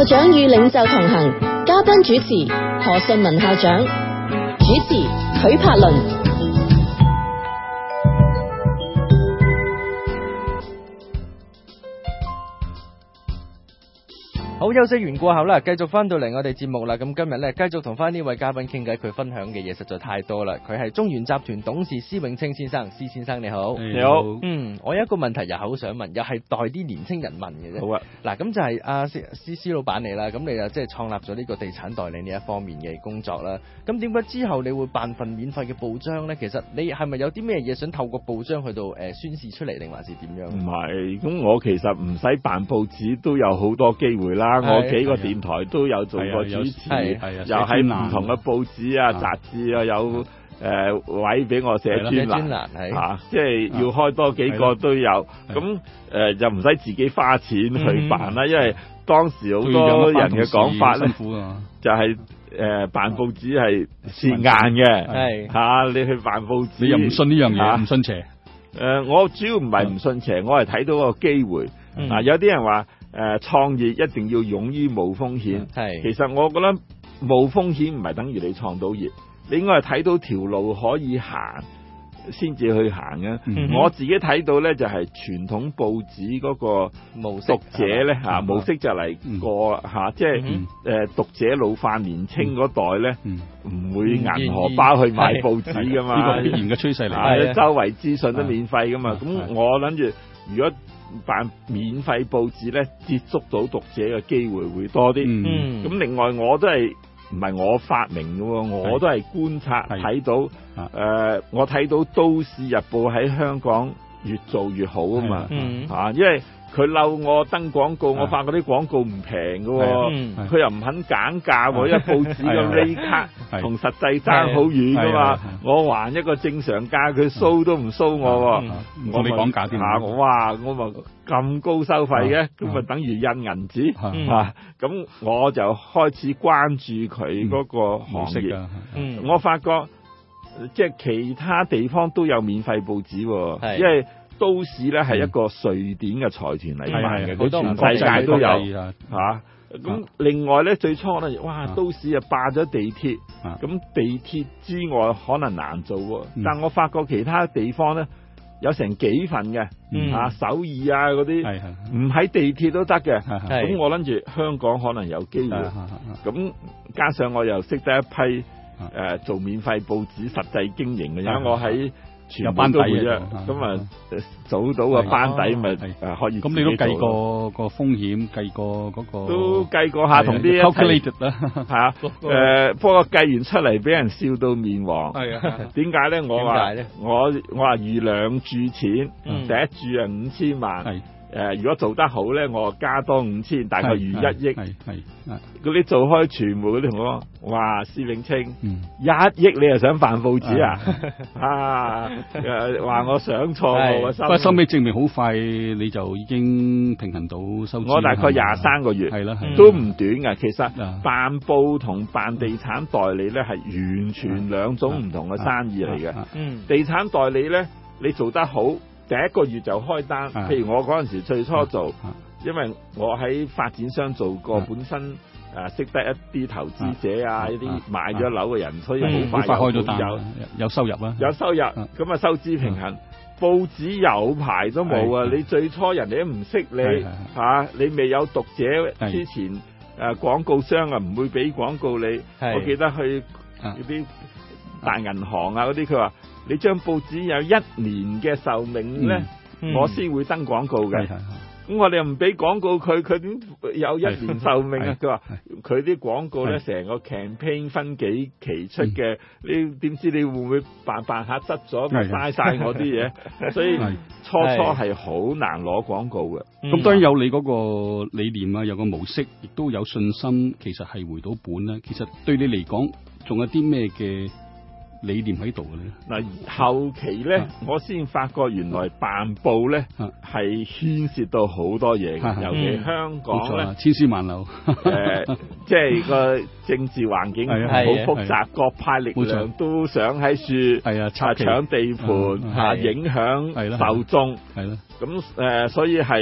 校長與領袖同行，嘉賓主持何順文校長，主持許柏倫。 好，休息完過後啦，繼續翻到嚟我哋節目啦。咁今日咧，繼續同翻呢位嘉賓傾偈，佢分享嘅嘢實在太多啦。佢係中原集團董事施永青先生，施先生你好。 你好。 我有一個問題又好想問，又係代啲年青人問嘅啫。 好啊。 嗱，咁就係施老闆你啦，咁你就即係創立咗呢個地產代理呢一方面嘅工作啦。咁點解之後你會辦份免費嘅報章咧？其實你係咪有啲咩嘢想透過報章去到宣示出嚟，定還是點樣？ 唔係，咁我其實唔使辦報紙都有好多機會啦。我幾個電台都有做過主持，又喺唔同嘅報紙啊、雜誌啊有位俾我寫專欄，即係要開多幾個都有。咁又唔使自己花錢去辦啦，因為當時好多人嘅講法咧，就係辦報紙係蝕硬嘅，你去辦報紙， 你又唔信呢樣嘢，唔信邪。 我主要唔係唔信邪，我係睇到個機會。有啲人話創業一定要勇於冒風險，其實我覺得冒風險唔係等於你創到業，你應該係睇到條路可以行先至去行嘅。我自己睇到咧就係傳統報紙嗰個讀者咧模式就嚟過即係讀者老化，年青嗰代咧唔會銀荷包去買報紙噶嘛， 呢個必然嘅趨勢嚟。 周圍資訊都免費噶嘛，咁我諗住如果辦免費報紙咧，接觸到讀者嘅機會會多啲。咁另外我都係唔係我發明嘅喎，我都係觀察睇到。我睇到《都市日報》喺香港越做越好啊嘛。因為佢漏我登廣告，我發覺啲廣告唔平嘅喎，佢又唔肯減價喎，因為報紙嘅 rate 卡同實際爭好遠噶嘛。我還一個正常價，佢收都唔收我喎。 我咪講價添。 我咪咁高收費嘅，咁咪等於印銀紙。咁我就開始關注佢嗰個行業。我發覺即係其他地方都有免費報紙喎，因為都市咧係一個瑞典嘅財團嚟賣嘅，佢全世界都有咁另外咧，最初咧，都市啊霸咗地鐵，咁地鐵之外可能難做喎。但我發覺其他地方咧有成幾份嘅，首爾啊嗰啲唔喺地鐵都得嘅。咁我諗住香港可能有機會。咁加上我又識得一批做免費報紙實際經營嘅，因為我喺全班底嘅，咁組到個班底咪可以。 咁你都計過個風險，計過嗰個都計過下，同啲 calculated 啦， 不過計完出嚟俾人笑到面黃。點解咧？我話預兩注錢，第一注5000萬。如果做得好咧，我加多5000，大概預1億。嗰啲做開傳媒嗰啲同我講，施永青，1億你又想辦報紙啊？話我想錯我心。 不過收尾證明好快，你就已經平衡到收支。 我大概23個月，都唔短㗎。其實辦報同辦地產代理咧係完全兩種唔同嘅生意嚟嘅。地產代理咧，你做得好，第一個月就開單，譬如我嗰陣時最初做，因為我喺發展商做過，本身識得一啲投資者一啲買咗樓嘅人，所以好快開咗單，有收入啦， 有收入，咁收支平衡。報紙有排都冇啊！你最初人哋都唔識你，你未有讀者之前，廣告商唔會俾廣告你。我記得去嗰啲大銀行嗰啲，佢話你張報紙有1年嘅壽命咧，我先會登廣告嘅。咁我哋又唔俾廣告佢點有1年壽命啊？佢話佢啲廣告咧成個 campaign 分幾期出嘅，你點知你會唔會辦下執咗，咪嘥晒我啲嘢？所以初係好難攞廣告嘅。 咁當然有你嗰個理念啊，有個模式，亦都有信心，其實係回到本啦。其實對你嚟講，仲有啲咩嘅理念喺度嘅咧？ 嗱，後期咧，我先發覺原來辦報咧係牽涉到好多嘢嘅，尤其香港咧， 千絲萬縷， 即係個政治環境好複雜，各派力量都想喺處搶地盤，影響受眾，咁所以係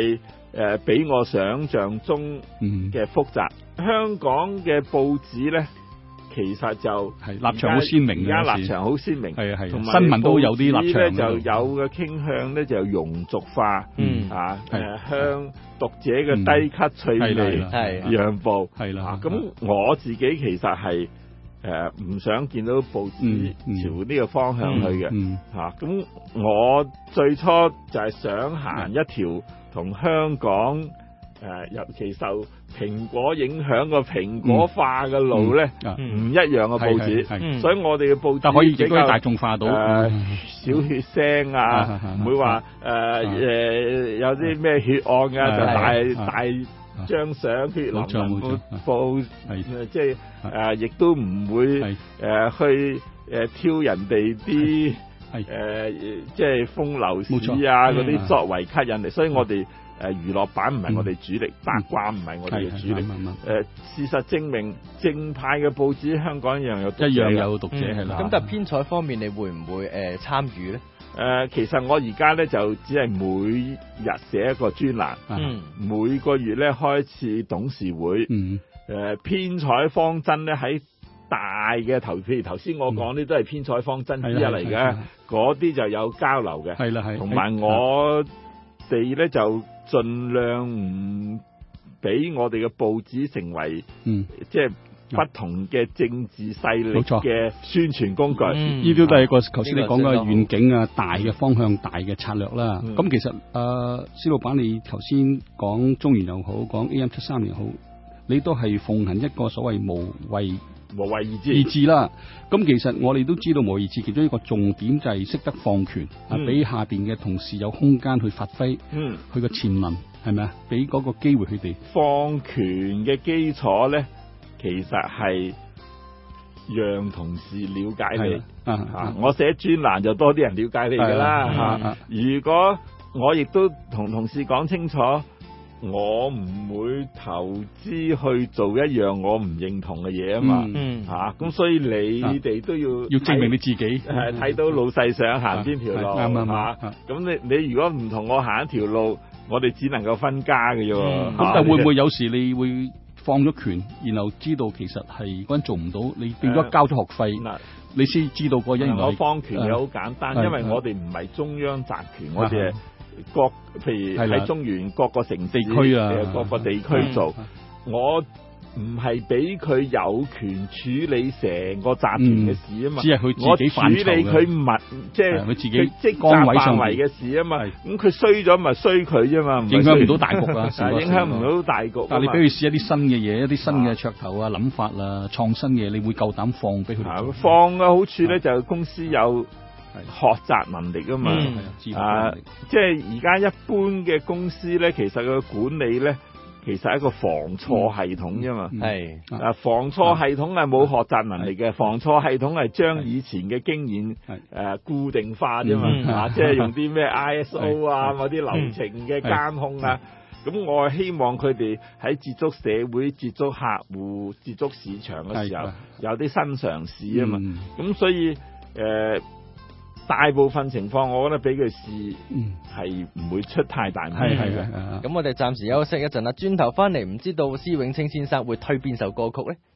比我想象中嘅複雜。香港嘅報紙咧，其實就係立場好鮮明嘅， 而家立場好鮮明， 係同埋新聞都有啲立場咧，就有嘅傾向咧，就庸俗化，向讀者嘅低級趣味讓步， 係啦。 咁我自己其實係唔想見到報紙朝呢個方向去嘅，咁我最初就係想行一條同香港尤其受蘋果影響個蘋果化嘅路咧，唔一樣嘅報紙，所以我哋嘅報紙可以比較大眾化到， 小血腥唔會話有啲咩血案就大張相血淋淋報，即係亦都唔會去挑人哋啲即係風流史嗰啲作為吸引力，所以我哋娛樂版唔係我哋主力，八卦唔係我哋嘅主力。事實證明，正派嘅報紙香港一樣有讀者係啦。 咁但係編採方面，你會唔會參與咧？ 其實我而家咧就只係每日寫一個專欄，每個月咧開始董事會，編採方針咧喺大嘅譬如頭先我講呢都係編採方針之一嚟嘅，嗰啲就有交流嘅，係啦係，同埋我哋咧就盡量唔俾我哋嘅報紙成為即係不同嘅政治勢力嘅宣傳工具， 呢啲都係一個頭先你講嘅願景啊，大嘅方向、大嘅策略啦。咁其實施老闆，你頭先講中原又好，講 AM732又好，你都係奉行一個所謂無為而治啦。咁其實我哋都知道無為而治其中一個重點就係識得放權，俾下邊嘅同事有空間去發揮，佢個潛能係咪啊？俾嗰個機會佢哋放權嘅基礎咧。其實係讓同事了解你，我寫專欄就多啲人了解你噶啦。如果我亦都同同事講清楚，我唔會投資去做一樣我唔認同嘅嘢啊嘛。咁所以你哋都要證明你自己， 睇到老細想行邊條路，咁你如果唔同我行一條路，我哋只能夠分家嘅啫。 咁但會唔會有時你會放咗權，然後知道其實係嗰人做唔到，你變咗交咗學費，你先知道嗰人。 我放權又好簡單，因為我哋唔係中央集權，我哋係譬如喺中原各個城市、各個地區做，我唔係俾佢有權處理成個集團嘅事啊嘛， 只係佢自己範疇嘅，我處理佢即係佢自己職責範圍嘅事啊嘛。咁佢衰咗咪衰佢啫嘛， 影響唔到大局啊， 影響唔到大局。 但係你俾佢試一啲新嘅嘢，一啲新嘅噱頭啊、諗法啊、創新嘢，你會夠膽放俾佢哋？ 放嘅好處咧就係公司有學習能力啊嘛。即係而家一般嘅公司咧，其實個管理咧。其實係一個防錯系統啫嘛，防錯系統係冇學習能力嘅，防錯系統係將以前嘅經驗固定化啫嘛，即係用啲咩 ISO 啊嗰啲流程嘅監控啊，咁我希望佢哋喺接觸社會、接觸客戶、接觸市場嘅時候有啲新嘗試啊嘛，咁所以大部分情況，我覺得俾佢試係唔會出太大問題嘅。 咁我哋暫時休息一陣啦，轉頭翻嚟唔知道施永青先生會推邊首歌曲咧？